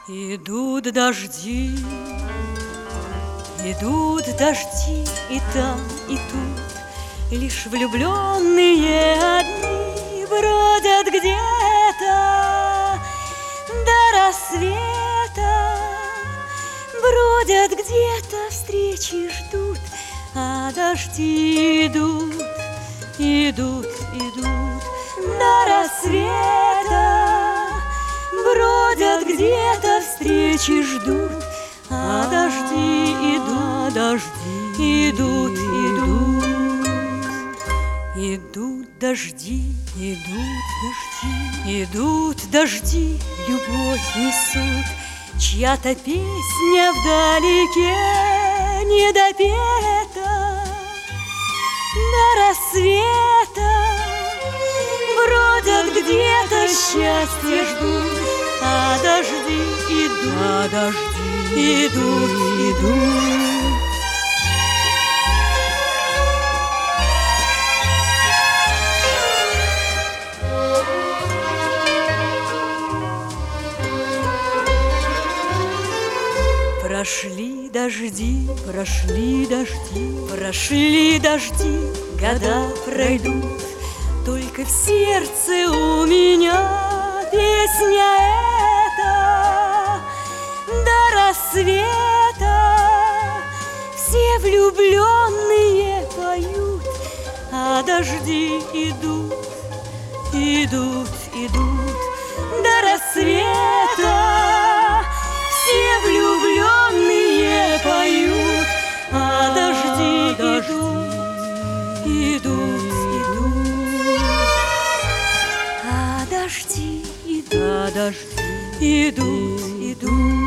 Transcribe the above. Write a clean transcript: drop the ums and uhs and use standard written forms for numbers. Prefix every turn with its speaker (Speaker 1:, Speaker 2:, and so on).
Speaker 1: Идут дожди, идут дожди, и там, и тут лишь влюбленные одни бродят где-то до рассвета, бродят где-то, встречи ждут, а дожди идут, идут, идут до рассвета. Бродят где-то, встречи ждут, а дожди идут, дожди идут, идут. Идут дожди, идут дожди, идут дожди, любовь несут. Чья-то песня вдалеке не допета. До рассвета бродят где-то, счастье ждут, а дожди идут, а дожди идут, идут. Прошли дожди, прошли дожди, прошли дожди, года пройдут, только в сердце у меня песня эта. До рассвета все влюбленные поют, а дожди идут, идут, идут. До рассвета все влюбленные поют, а дожди идут, идут, идут. А дожди идут, а дожди идут, идут.